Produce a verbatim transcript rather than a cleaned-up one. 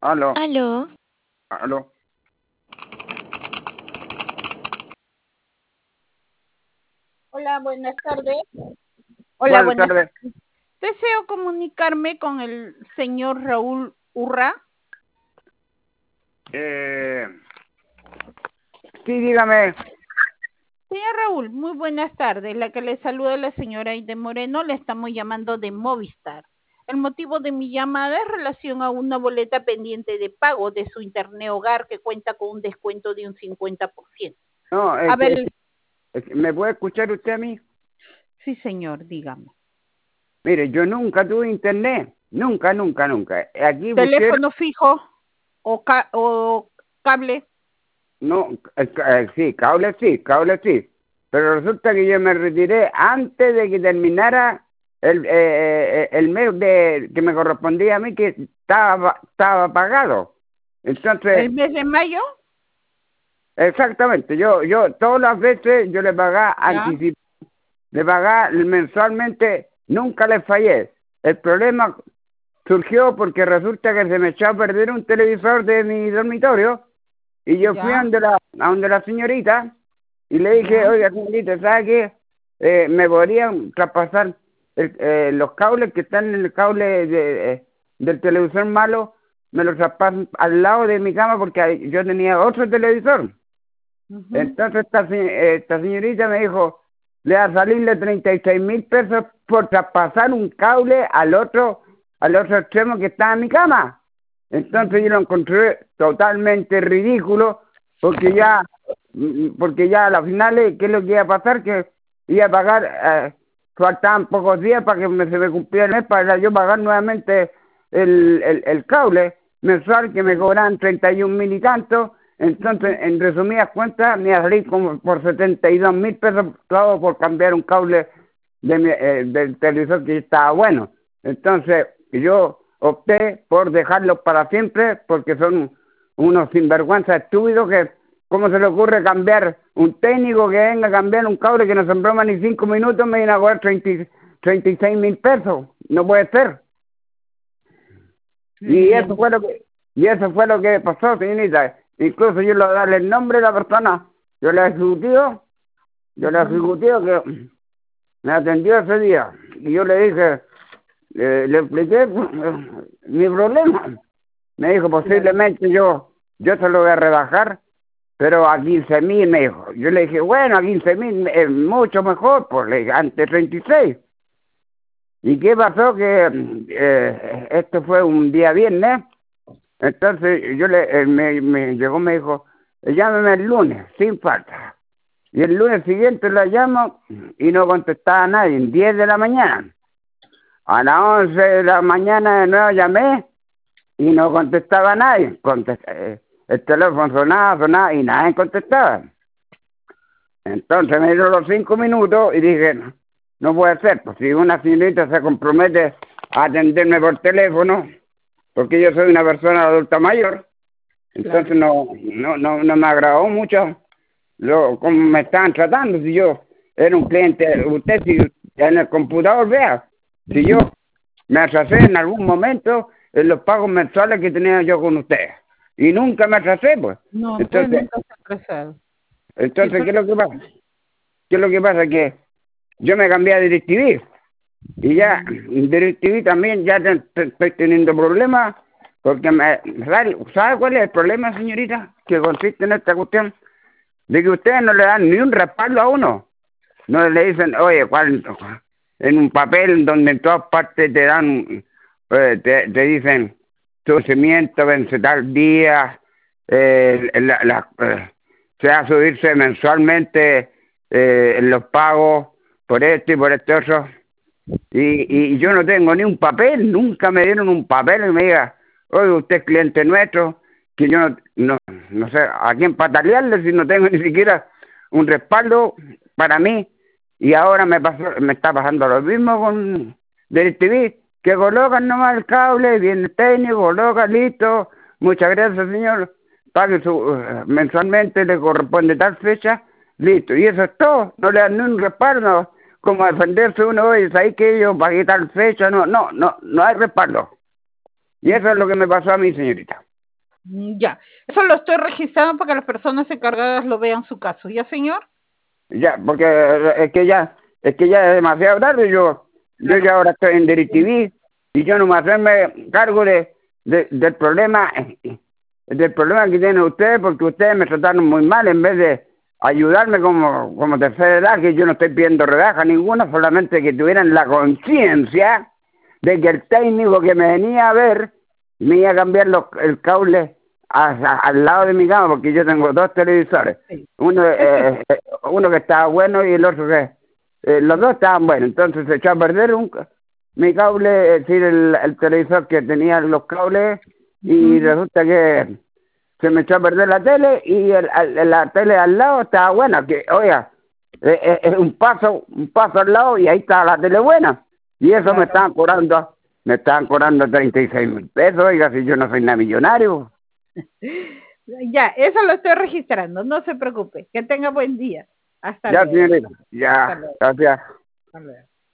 Aló, Aló, aló. Hola, buenas tardes. Hola, Buenas buenas tardes. tardes. Deseo comunicarme con el señor Raúl Urra. Eh, sí, dígame. Señor Raúl, muy buenas tardes. La que le saluda es la señora Aide Moreno. Le estamos llamando de Movistar. El motivo de mi llamada es relación a una boleta pendiente de pago de su internet hogar que cuenta con un descuento de un cincuenta por ciento. No, A es que, ver, es que- ¿me puede escuchar usted a mí? sí, señor, dígame. Mire, yo nunca tuve internet. Nunca, nunca, nunca. Aquí busqué, ¿Teléfono fijo o, ca o cable? no, eh, ca- eh, sí, cable sí, cable sí. Pero resulta que yo me retiré antes de que terminara el, eh, eh, el mes de, que me correspondía a mí, que estaba, estaba pagado. Entonces, ¿El mes de mayo? exactamente, yo, yo todas las veces yo le pagaba Ya. anticipado. De pagar mensualmente, nunca les fallé. El problema surgió porque resulta que se me echó a perder un televisor de mi dormitorio y yo fui a Ya. donde la, a donde la señorita y le dije, Ya. oiga, señorita, ¿sabe qué? Eh, me podrían traspasar el- eh, los cables que están en el cable de, eh, del televisor malo, me los traspasan al lado de mi cama porque ahí yo tenía otro televisor. Ujú. Entonces esta, se- esta señorita me dijo, le va a salirle treinta y seis mil pesos por traspasar un cable al otro, al otro extremo que está en mi cama. Entonces yo lo encontré totalmente ridículo, porque ya, mm, porque ya a la final, ¿qué es lo que iba a pasar? Que iba a pagar, eh, faltaban pocos días para que me, se me cumpliera el mes para yo pagar nuevamente el, el, el cable mensual que me cobraban treinta y un mil y tanto. Entonces, en resumidas cuentas, me iba a salir como por setenta y dos mil pesos todo por cambiar un cable de mi, eh, del televisor que estaba bueno. Entonces, yo opté por dejarlos para siempre porque son unos sinvergüenza estúpidos que, ¿cómo se le ocurre cambiar un técnico que venga a cambiar un cable que no se broma ni cinco minutos, me viene a cobrar treinta y seis mil pesos? No puede ser. Y eso fue lo que, y eso fue lo que pasó, señorita. Incluso yo le voy a darle el nombre de la persona, yo le ejecutivo, yo le ejecutivo que me atendió ese día. Y yo le dije, le, le expliqué eh, mi problema. Me dijo, posiblemente yo, yo se lo voy a rebajar, pero a quince mil me dijo. Yo le dije, bueno, a quince mil es mucho mejor, pues le dije, ante treinta y seis. ¿Y qué pasó? Que eh, esto fue un día viernes. Entonces yo le, él me, me llegó, me dijo, llámeme el lunes, sin falta. Y el lunes siguiente la llamo y no contestaba nadie, en diez de la mañana. A las once de la mañana de nuevo llamé y no contestaba nadie. Contest- eh, el teléfono sonaba, sonaba y nadie contestaba. Entonces me dieron los cinco minutos y dije, no, no puede ser, pues si una señorita se compromete a atenderme por teléfono, porque yo soy una persona adulta mayor, entonces no, no, no, no me agradó mucho lo como me estaban tratando. Si yo era un cliente, usted si en el computador vea, si yo me atrasé en algún momento en los pagos mensuales que tenía yo con usted, y nunca me atrasé, pues. No, usted Entonces, nunca se ha atrasado. entonces Sí, ¿qué es lo que pasa? ¿Qué es lo que pasa? Que yo me cambié a DirecTV, y ya, DirecTV también ya te- te- estoy teniendo problemas, porque me, ¿sabe cuál es el problema, señorita? Que consiste en esta cuestión, de que ustedes no le dan ni un respaldo a uno. No le dicen, oye, ¿cuál? En un papel donde en todas partes te dan, eh, te, te dicen, tu vencimiento vence tal día, eh, la, la, eh, se va a subirse mensualmente eh, en los pagos por esto y por este otro. Y, y yo no tengo ni un papel, nunca me dieron un papel que me diga, oye, usted es cliente nuestro, que yo no, no, no sé a quién patalearle si no tengo ni siquiera un respaldo para mí. Y ahora me pasó, me está pasando lo mismo con DirecTV, que colocan nomás el cable, viene el técnico, coloca, listo, muchas gracias señor, pague su, eh, mensualmente, le corresponde tal fecha, listo, y eso es todo, no le dan ni un respaldo, como defenderse uno, y ahí que yo pagué tal fecha, no, no, no, no hay respaldo. Y eso es lo que me pasó a mí, señorita. Mm, Ya, eso lo estoy registrando para que las personas encargadas lo vean su caso. ¿Ya, señor? Ya, porque es que ya, es que ya es demasiado tarde. Yo, yo Claro. ya ahora estoy en DirecTV y yo no me hacerme cargo de, de, del problema, del problema que tienen ustedes, porque ustedes me trataron muy mal en vez de ayudarme como, como tercera edad, que yo no estoy pidiendo rebaja ninguna, solamente que tuvieran la conciencia de que el técnico que me venía a ver me iba a cambiar los, el cable a- a- al lado de mi cama, porque yo tengo dos televisores, Sí. uno, Eso, eh, eh, uno que estaba bueno y el otro que, eh, los dos estaban buenos, entonces se echó a perder un, ca- mi cable, es decir, el, el televisor que tenía los cables, y ujú. resulta que se me echó a perder la tele y el, el- la tele al lado estaba buena, que oiga, eh, eh, es un paso, un paso al lado y ahí está la tele buena. Y eso me Claro. estaban cobrando, me estaban cobrando treinta y seis mil pesos, oiga, si yo no soy nada millonario. Ya, eso lo estoy registrando, no se preocupe. Que tenga buen día. Hasta Ya, luego. señorita, Hasta ya, luego. gracias. Hasta luego.